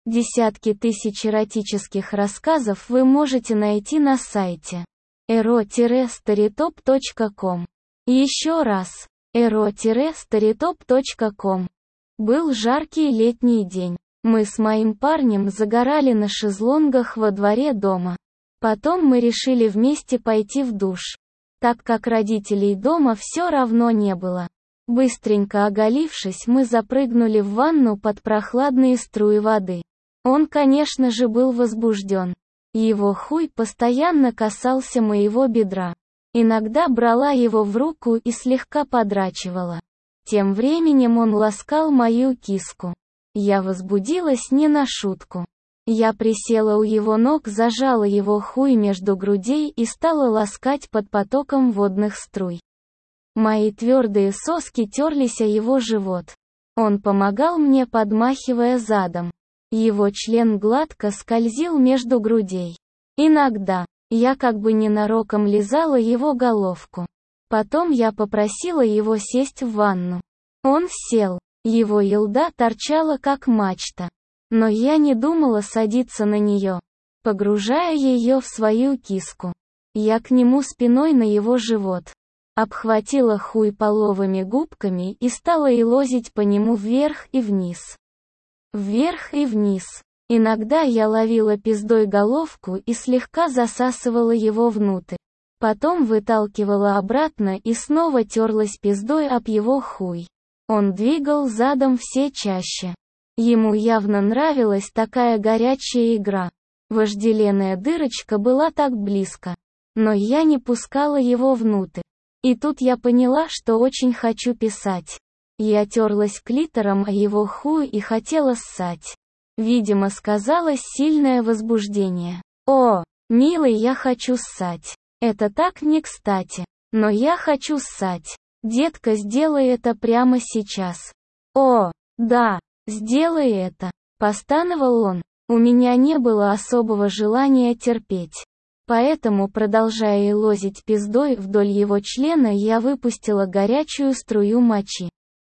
Десятки тысяч эротических рассказов вы можете найти на сайте ero-storytop.com. Еще раз, ero-storytop.com. Был жаркий летний день. Мы с моим парнем загорали на шезлонгах во дворе дома. Потом мы решили вместе пойти в душ, так как родителей дома все равно не было. Быстренько оголившись, мы запрыгнули в ванну под прохладные струи воды. Он, конечно же, был возбужден. Его хуй постоянно касался моего бедра. Иногда брала его в руку и слегка подрачивала. Тем временем он ласкал мою киску. Я возбудилась не на шутку. Я присела у его ног, зажала его хуй между грудей и стала ласкать под потоком водных струй. Мои твердые соски терлись о его живот. Он помогал мне, подмахивая задом. Его член гладко скользил между грудей. Иногда я как бы ненароком лизала его головку. Потом я попросила его сесть в ванну. Он сел. Его елда торчала как мачта. Но я не думала садиться на нее, погружая ее в свою киску. Я к нему спиной на его живот. Обхватила хуй половыми губками и стала елозить по нему вверх и вниз. Вверх и вниз. Иногда я ловила пиздой головку и слегка засасывала его внутрь. Потом выталкивала обратно и снова терлась пиздой об его хуй. Он двигал задом все чаще. Ему явно нравилась такая горячая игра. Вожделенная дырочка была так близко. Но я не пускала его внутрь. И тут я поняла, что очень хочу писать. Я терлась клитором о его хуй и хотела ссать. Видимо, сказалось сильное возбуждение. «О, милый, я хочу ссать. Это так не кстати. Но я хочу ссать. Детка, сделай это прямо сейчас». «О, да, сделай это», — постановал он. У меня не было особого желания терпеть. Поэтому, продолжая елозить пиздой вдоль его члена, я выпустила горячую струю мочи,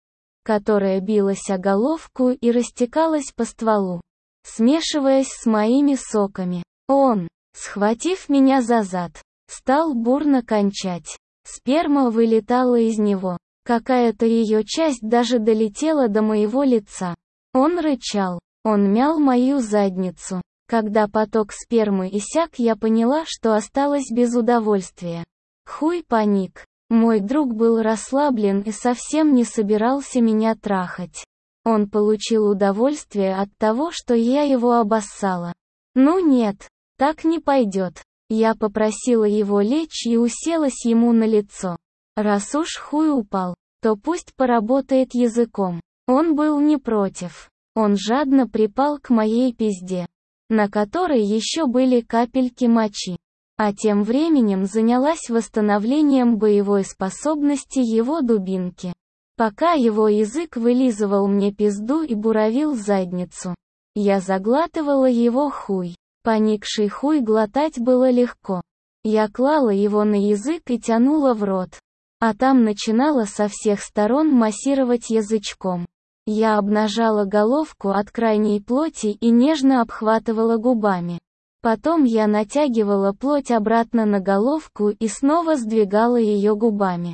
которая билась о головку и растекалась по стволу, смешиваясь с моими соками. Он, схватив меня за зад, стал бурно кончать. Сперма вылетала из него. Какая-то ее часть даже долетела до моего лица. Он рычал. Он мял мою задницу. Когда поток спермы иссяк, я поняла, что осталась без удовольствия. Хуй паник. Мой друг был расслаблен и совсем не собирался меня трахать. Он получил удовольствие от того, что я его обоссала. Ну нет, так не пойдет. Я попросила его лечь и уселась ему на лицо. Раз уж хуй упал, то пусть поработает языком. Он был не против. Он жадно припал к моей пизде, на которой еще были капельки мочи. А тем временем занялась восстановлением боевой способности его дубинки. Пока его язык вылизывал мне пизду и буравил задницу, я заглатывала его хуй. Поникший хуй глотать было легко. Я клала его на язык и тянула в рот. А там начинала со всех сторон массировать язычком. Я обнажала головку от крайней плоти и нежно обхватывала губами. Потом я натягивала плоть обратно на головку и снова сдвигала ее губами.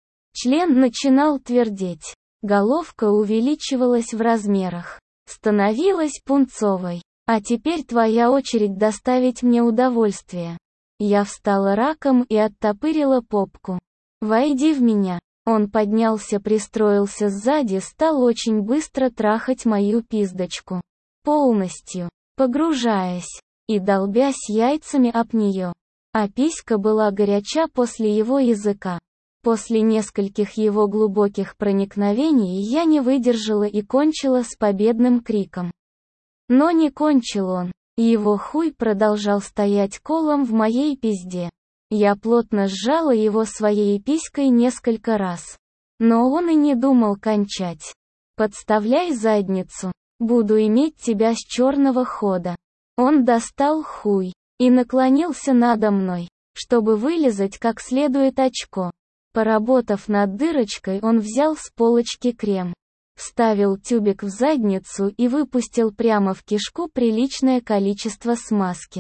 Член начинал твердеть. Головка увеличивалась в размерах. Становилась пунцовой. А теперь твоя очередь доставить мне удовольствие. Я встала раком и оттопырила попку. Войди в меня. Он поднялся, пристроился сзади, стал очень быстро трахать мою пиздочку. Полностью, погружаясь и долбясь яйцами об нее. А писька была горяча после его языка. После нескольких его глубоких проникновений я не выдержала и кончила с победным криком. Но не кончил он. Его хуй продолжал стоять колом в моей пизде. Я плотно сжала его своей писькой несколько раз. Но он и не думал кончать. «Подставляй задницу. Буду иметь тебя с черного хода». Он достал хуй и наклонился надо мной, чтобы вылизать как следует очко. Поработав над дырочкой, он взял с полочки крем, вставил тюбик в задницу и выпустил прямо в кишку приличное количество смазки.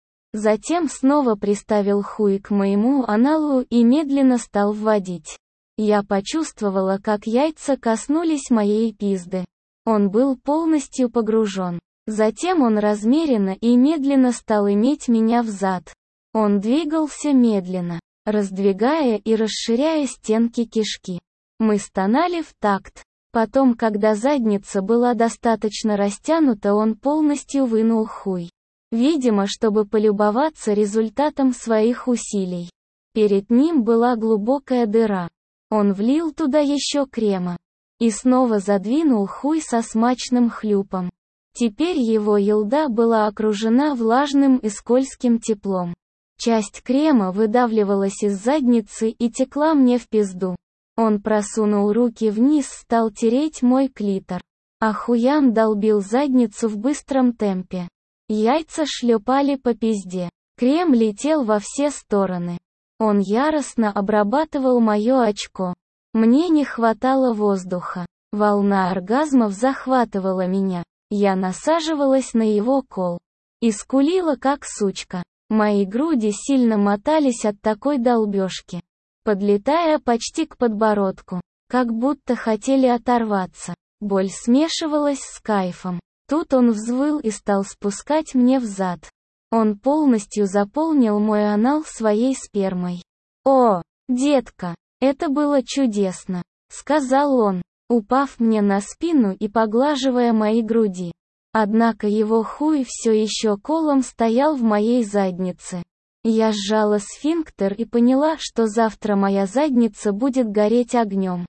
Затем снова приставил хуй к моему аналу и медленно стал вводить. Я почувствовала, как яйца коснулись моей пизды. Он был полностью погружен. Затем он размеренно и медленно стал иметь меня взад. Он двигался медленно, раздвигая и расширяя стенки кишки. Мы стонали в такт. Потом, когда задница была достаточно растянута, он полностью вынул хуй. Видимо, чтобы полюбоваться результатом своих усилий. Перед ним была глубокая дыра. Он влил туда еще крема. И снова задвинул хуй со смачным хлюпом. Теперь его елда была окружена влажным и скользким теплом. Часть крема выдавливалась из задницы и текла мне в пизду. Он просунул руки вниз, стал тереть мой клитор. А хуям долбил задницу в быстром темпе. Яйца шлепали по пизде. Крем летел во все стороны. Он яростно обрабатывал мое очко. Мне не хватало воздуха. Волна оргазмов захватывала меня. Я насаживалась на его кол. И скулила как сучка. Мои груди сильно мотались от такой долбежки, подлетая почти к подбородку, как будто хотели оторваться. Боль смешивалась с кайфом. Тут он взвыл и стал спускать мне взад. Он полностью заполнил мой анал своей спермой. «О, детка, это было чудесно», — сказал он, упав мне на спину и поглаживая мои груди. Однако его хуй все еще колом стоял в моей заднице. Я сжала сфинктер и поняла, что завтра моя задница будет гореть огнем.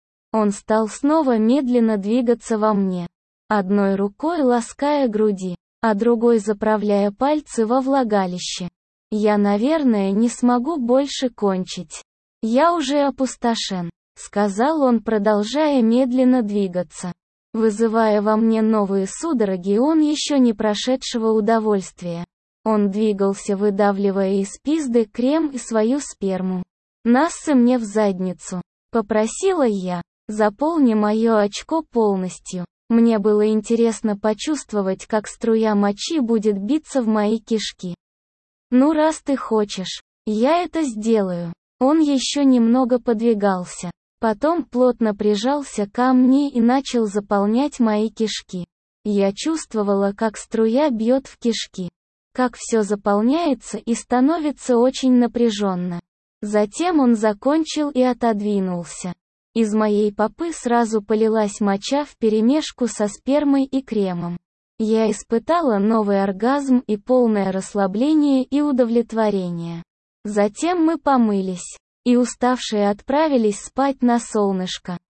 Он стал снова медленно двигаться во мне. Одной рукой лаская груди, а другой заправляя пальцы во влагалище. Я, наверное, не смогу больше кончить. Я уже опустошен, сказал он, продолжая медленно двигаться, вызывая во мне новые судороги он еще не прошедшего удовольствия. Он двигался, выдавливая из пизды крем и свою сперму. «Нассы мне в задницу», — попросила я, заполни мое очко полностью. Мне было интересно почувствовать, как струя мочи будет биться в мои кишки. «Ну, раз ты хочешь, я это сделаю». Он еще немного подвигался. Потом плотно прижался ко мне и начал заполнять мои кишки. Я чувствовала, как струя бьет в кишки. Как все заполняется и становится очень напряженно. Затем он закончил и отодвинулся. Из моей попы сразу полилась моча вперемешку со спермой и кремом. Я испытала новый оргазм и полное расслабление и удовлетворение. Затем мы помылись. И уставшие отправились спать на солнышко.